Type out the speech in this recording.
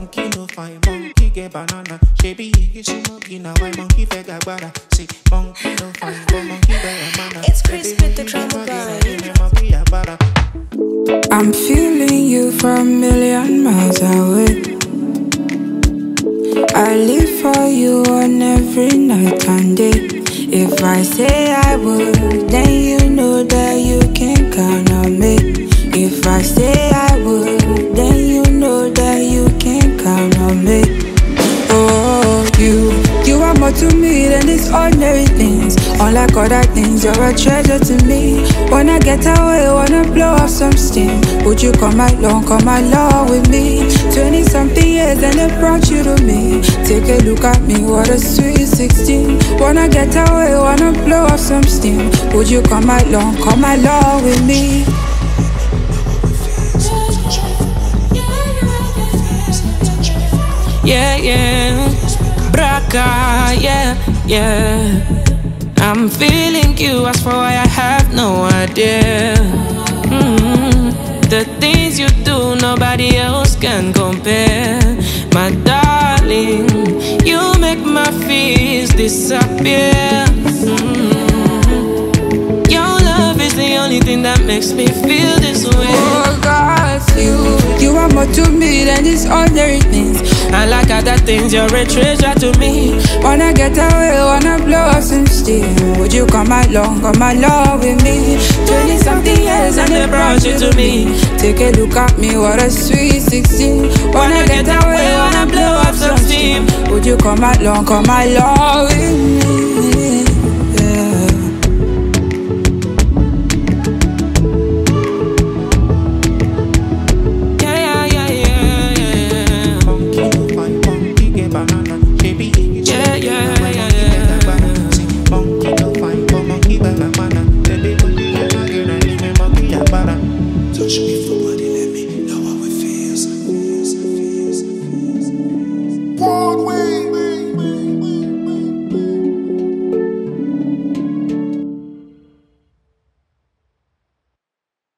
Monkey no fine, monkey get banana. Baby, you see monkey now, why monkey fake agbada? See, monkey no fine, but monkey get banana. It's Chris with the drama grind. I'm feeling you from a million miles away. I live for you on every night and day. If I say I would, then you know that you can count on me. If I say I would, then you know that you can count on me. Oh, you are more to me than these ordinary things. Unlike other things, you're a treasure to me. When I get away, wanna blow off some steam. Would you come along with me? 20-something years and they brought you to me. Take a look at me, what a sweet 16. Wanna get away, wanna blow off some steam. Would you come along with me? Yeah, yeah, Braca, yeah, yeah. I'm feeling you, as for why I have no idea. The things you do, nobody else can compare. My darling, you make my fears disappear. Your love is the only thing that makes me feel this way. Oh God, you are more to me than these ordinary things. I like other things, you're a treasure to me. Wanna get away, wanna blow up some steam. Would you come along with me? 20-something years and they brought you to me. Take a look at me, what a sweet 16. Wanna get away, wanna blow up some steam. Would you come along with me? Touch me.